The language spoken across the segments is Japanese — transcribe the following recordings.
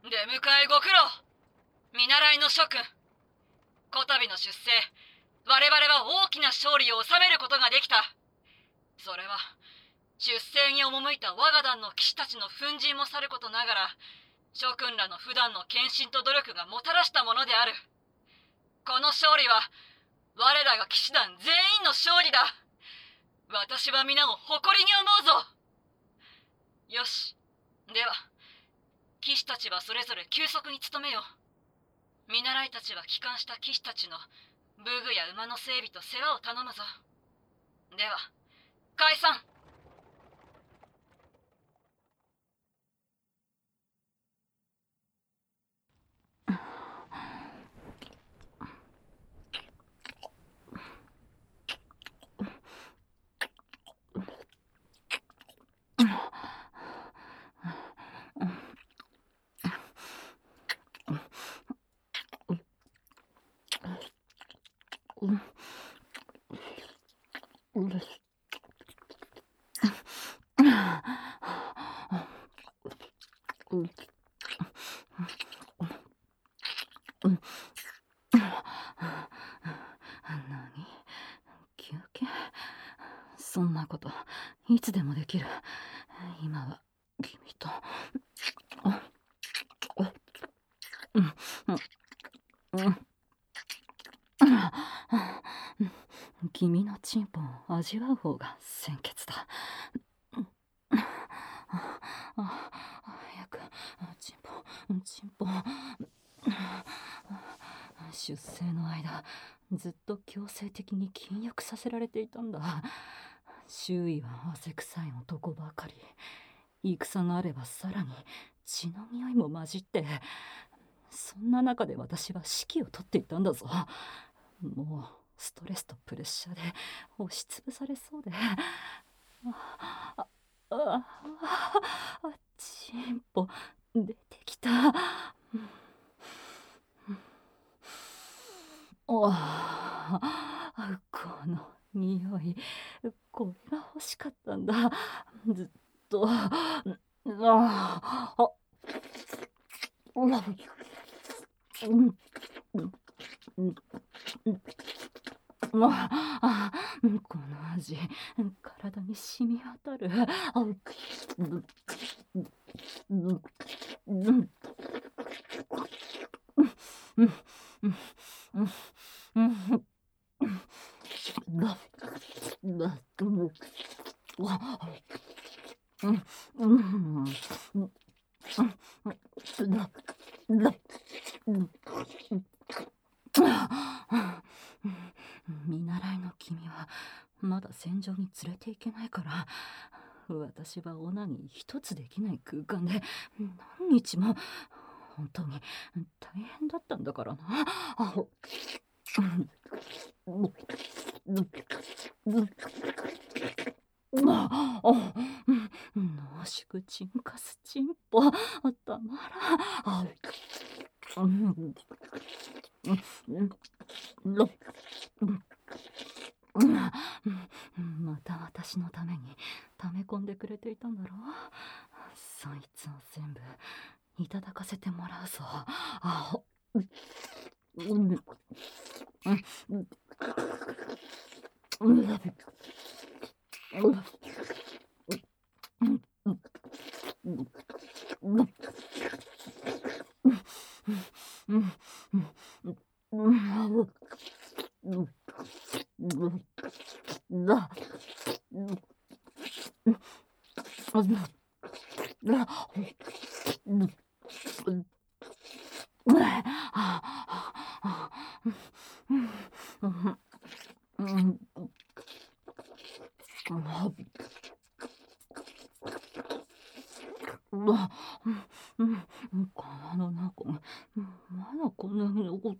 出迎えご苦労。見習いの諸君、こたびの出世、我々は大きな勝利を収めることができた。それは出世に赴いた我が団の騎士たちの奮陣もさることながら、諸君らの普段の献身と努力がもたらしたものである。この勝利は我らが騎士団全員の勝利だ。私は皆を誇りに思うぞ。よし、では騎士たちはそれぞれ休息に努めよう。見習いたちは帰還した騎士たちの武具や馬の整備と世話を頼むぞ。では解散。 休憩？そんなこといつでもできる。今は君と。君のチンポを味わう方が先決だ。早くチンポ。出生の間ずっと強制的に禁欲させられていたんだ。周囲は汗臭い男ばかり。戦があればさらに血の匂いも混じって、そんな中で私は指揮を執っていたんだぞ。もうストレスとプレッシャーで押しつぶされそうで。チンポ出てきた。この匂い、これが欲しかったんだ。ずっと。この味、体に染み渡る。見習いの君はまだ戦場に連れて行けないから、私はオナニー一つできない空間で何日も。本当に大変だったんだからな。濃縮チンカスチンポたまらん。また私のために溜め込んでくれていたんだろう。そいつを全部いただかせてもらうぞ。川の中まだこんなに残って。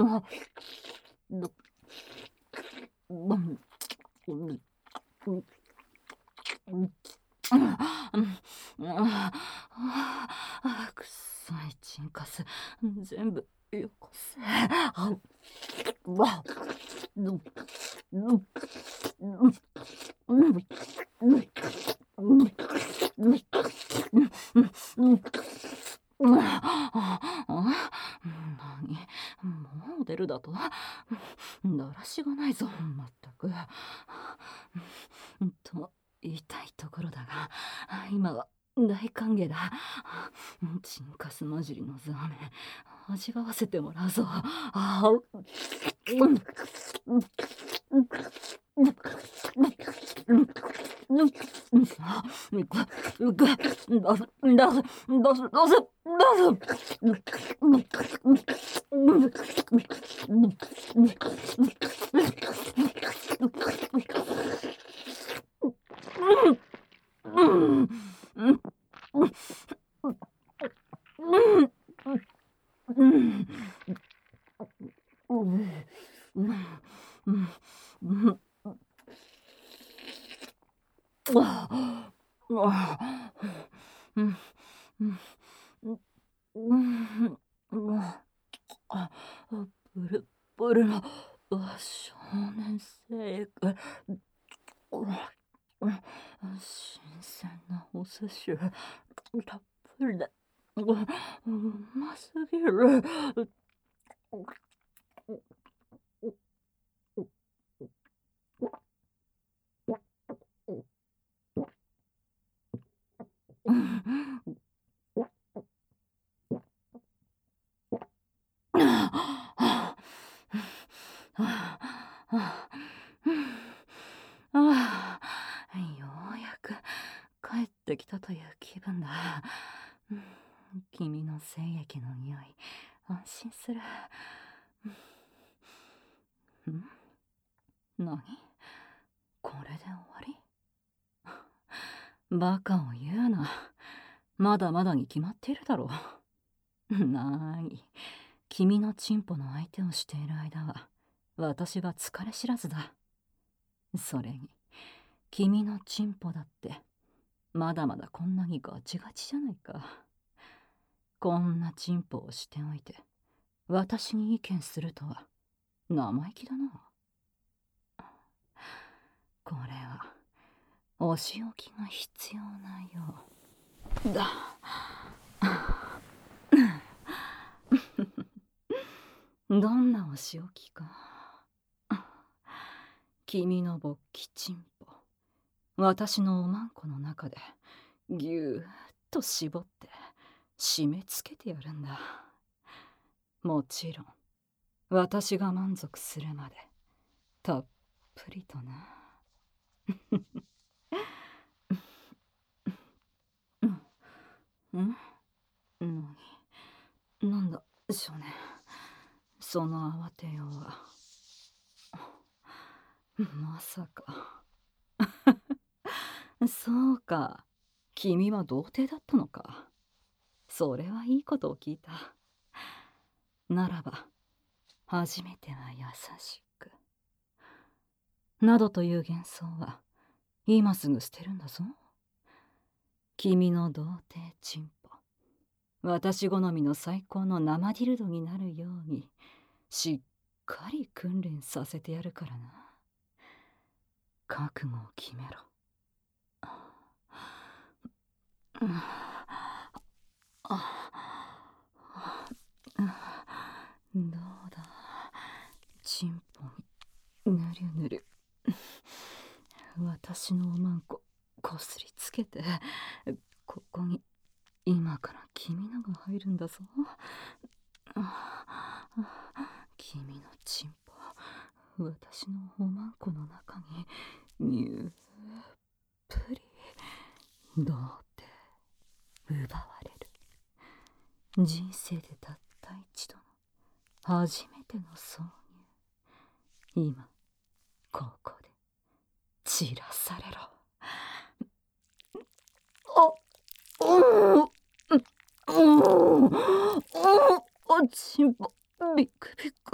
くっさいチンカス全部よこせ。 るだと。だらしがないぞ、まったく。と言いたいところだが、今は大歓迎だ。チンカス混じりのザーメン、味わわせてもらうぞ。ブルブルの少年生育、新鮮なお寿司たっぷりでうますぎる。ようやく帰ってきたという気分だ。君の精液の匂い、安心する。何？これで終わり？バカを言うな。まだまだに決まっているだろう。なーに、君のチンポの相手をしている間は私は疲れ知らずだ。それに君のチンポだってまだまだこんなにガチガチじゃないか。こんなチンポをしておいて私に意見するとは生意気だな。これはお仕置きが必要なようだ。どんなお仕置きか。君の勃起チンポ、私のおまんこの中でぎゅーっと絞って締め付けてやるんだ。もちろん私が満足するまでたっぷりとな。なんだ少年、その慌てようは。まさか。そうか、君は童貞だったのか。それはいいことを聞いた。ならば初めては優しくなどという幻想は今すぐ捨てるんだぞ。君の童貞チンポ、私好みの最高の生ディルドになるようにしっかり訓練させてやるからな。覚悟を決めろ。どうだ、チンポにぬりゅぬりゅ私のおまんここすりつけて、ここに今から君のが入るんだぞ。君のチンポ、私のおまんこの中ににゅっぷりどうって奪われる。人生でたった一度の初めての挿入、今ここで散らされろ。チンポビクビク。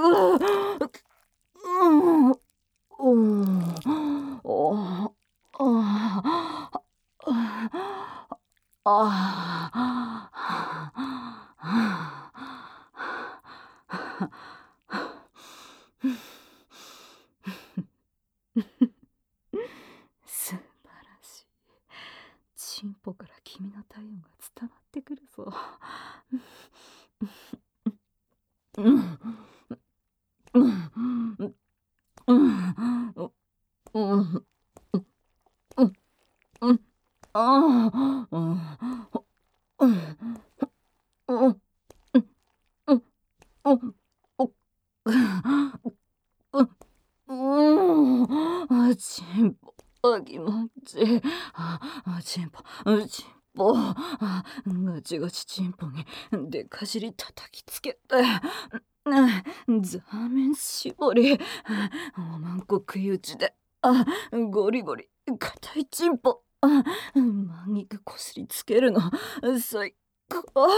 素晴らしい。チンポから君の体温が伝わってくるぞ。 チンポ、気持ちいい。チンポ、チンポ、ガチガチチンポにでか尻叩きつけて、ザーメン絞り、おまんこ食い打ちで、ゴリゴリ硬いチンポ、マギがこすりつけるの最高。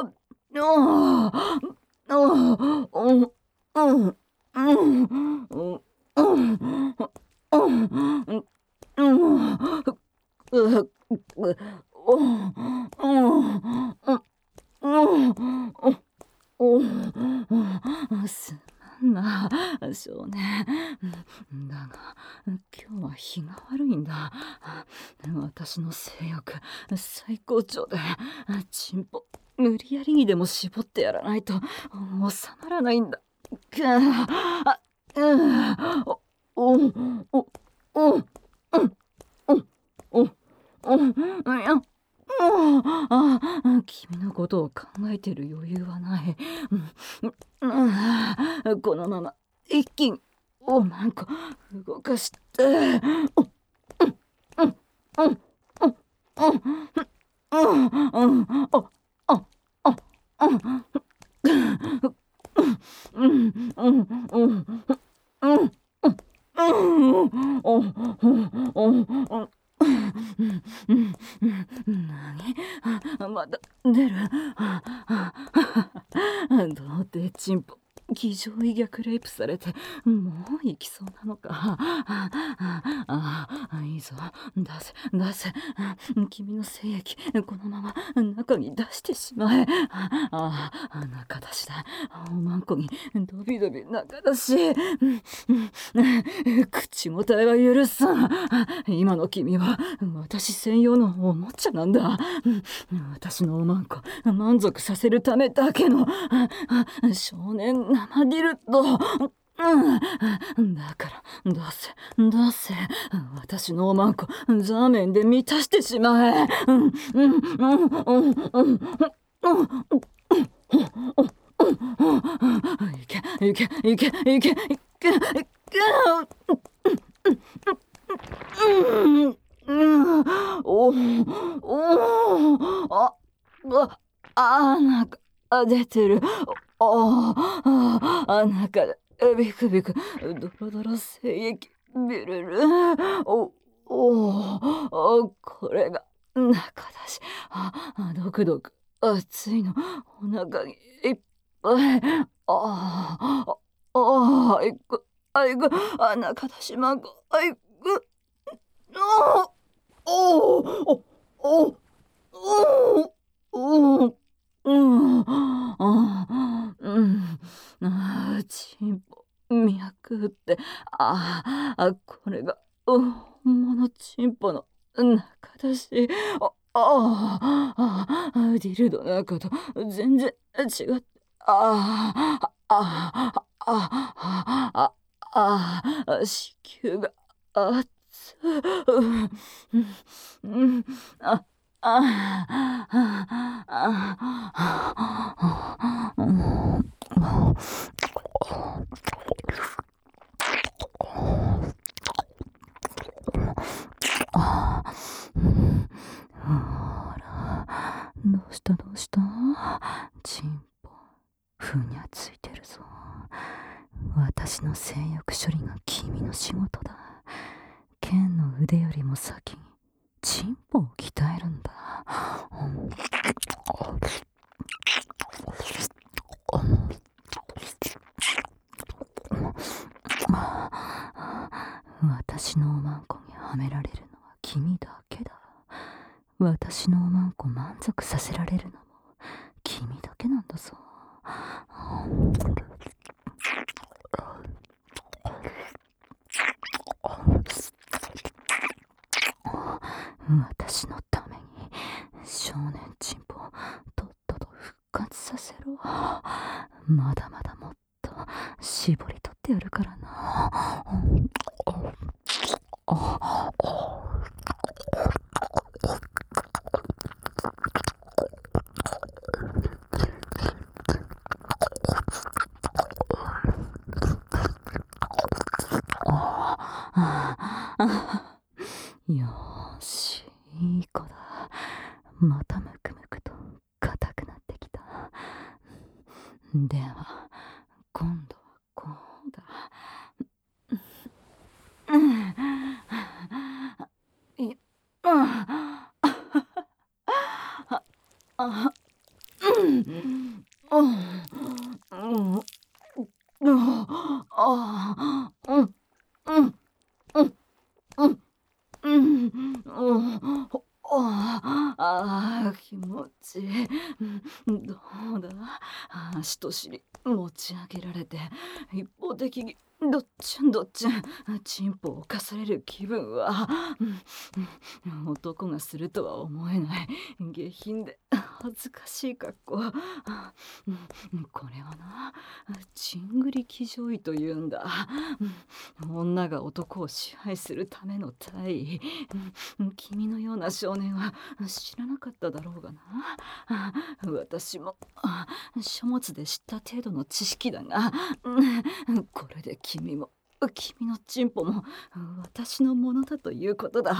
すまんな少年。だが今日は日が悪いんだ。私の性欲最高潮でチンポ無理やりにでも絞ってやらないと収まらないんだ。君のことを考えてる余裕はない。このまま一気におまんこ動かして。何まだ出る。童貞チンポ気丈意逆レイプされてもう行きそうなのか。いいぞ、出せ。君の精液このまま中に出してしまえ。中出しだ。おまんこにドビドビ中出し。口答えは許さん。今の君は私専用のおもちゃなんだ。私のおまんこ満足させるためだけの少年生ディルド。だから出せ。私のおまんこザーメンで満たしてしまえ。いけ。なんか出てる。中でビクビクドロドロ精液ビルル。これが中だし、ドクドク熱いのお腹にいっぱい。いく中だしまんこいく。チンポ脈打って、これが本物チンポの中だし。ディルドの中と全然違って、子宮が熱どうしたチンポふにゃついてるぞ。私の性欲処理が君の仕事だ。剣の腕よりも先にチンポを鍛えるんだ。私のおまんこにはめられるのは君だけだ。私のおまんこ満足させられるのも君だけなんだぞ。私のために少年チンポをとっとと復活させろ。まだまだもっと絞り取っまたむくむくと硬くなってきた。では今度はこうだ。気持ちいい。どうだ、足と尻持ち上げられて一方的にどっちんチンポを犯される気分は、男がするとは思えない下品で恥ずかしい格好。これはな、チングリ騎乗位というんだ。女が男を支配するための体位。君のような少年は知らなかっただろうがな。私も書物で知った程度の知識だが、これで君のチンポも私のものだということだ。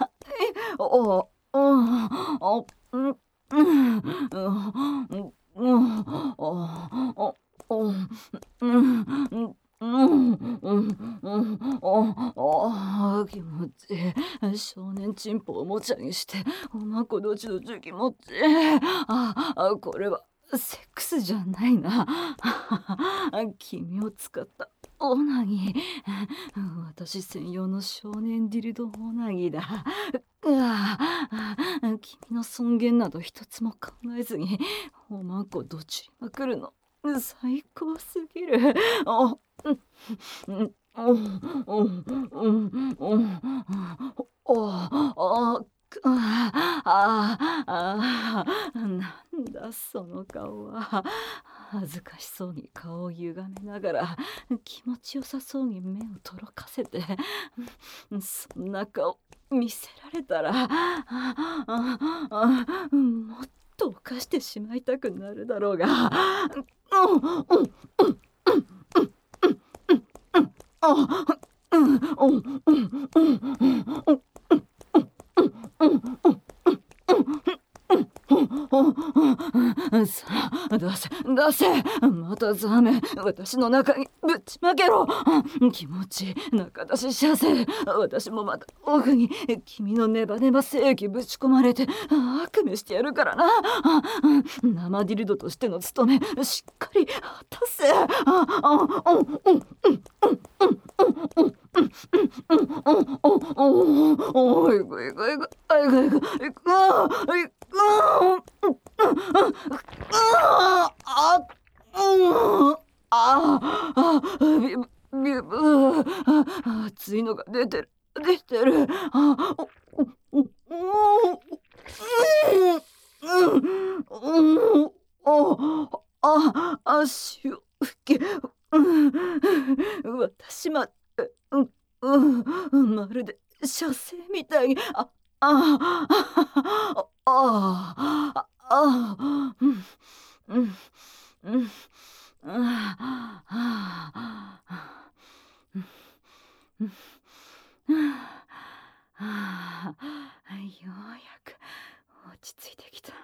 気持ちいい。少年チンポをもちゃにしておまこどちどち気持ちいい。これはセックスじゃないな。君を使ったオナギ。私専用の少年ディルドオナギだ。君の尊厳など一つも考えずにおまんこどちりまくるの最高すぎる。なんだその顔は。恥ずかしそうに顔を歪めながら気持ちよさそうに目をとろかせて、そんな顔見せられたらもっと犯してしまいたくなるだろうが。さあ出せまたザメ私の中にぶちまけろ。気持ち中出ししゃせ。私もまた奥に君のネバネバ精液ぶち込まれて悪夢してやるからな。生ディルドとしての務めしっかり果たせ。熱いのが出てる。足を拭け。私ままるで射精みたいに。ようやく落ち着いてきた。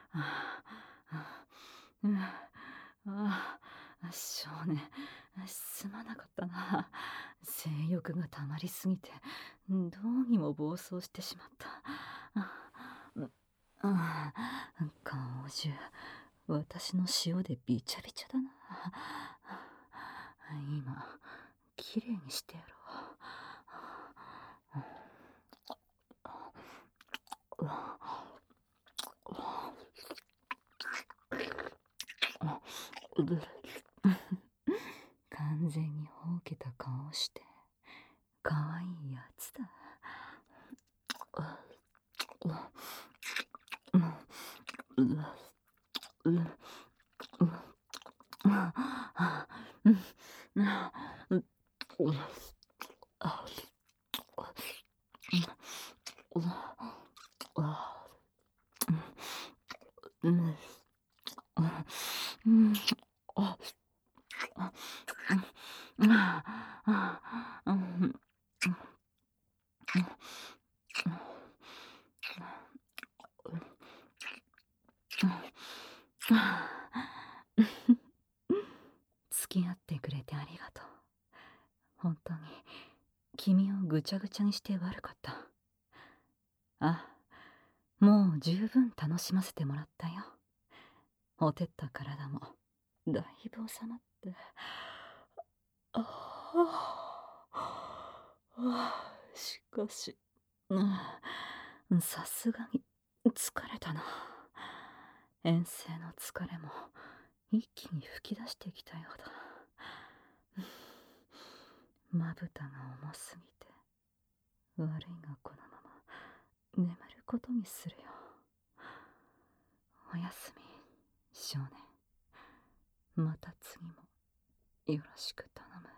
少年すまなかったな。性欲がたまりすぎてどうにも暴走してしまった。顔中私の塩でびちゃびちゃだな。今きれいにしてやろう。完全にほうけた顔してかわいいやつだ。 付き合ってくれてありがとう。本当に君をぐちゃぐちゃにして悪かった。あ、もう十分楽しませてもらったよ。ほてった体もだいぶ収まって。しかし、さすがに疲れたな。遠征の疲れも一気に吹き出してきたようだ。まぶたが重すぎて悪いがこのまま眠ることにするよ。おやすみ少年。また次もよろしく頼む。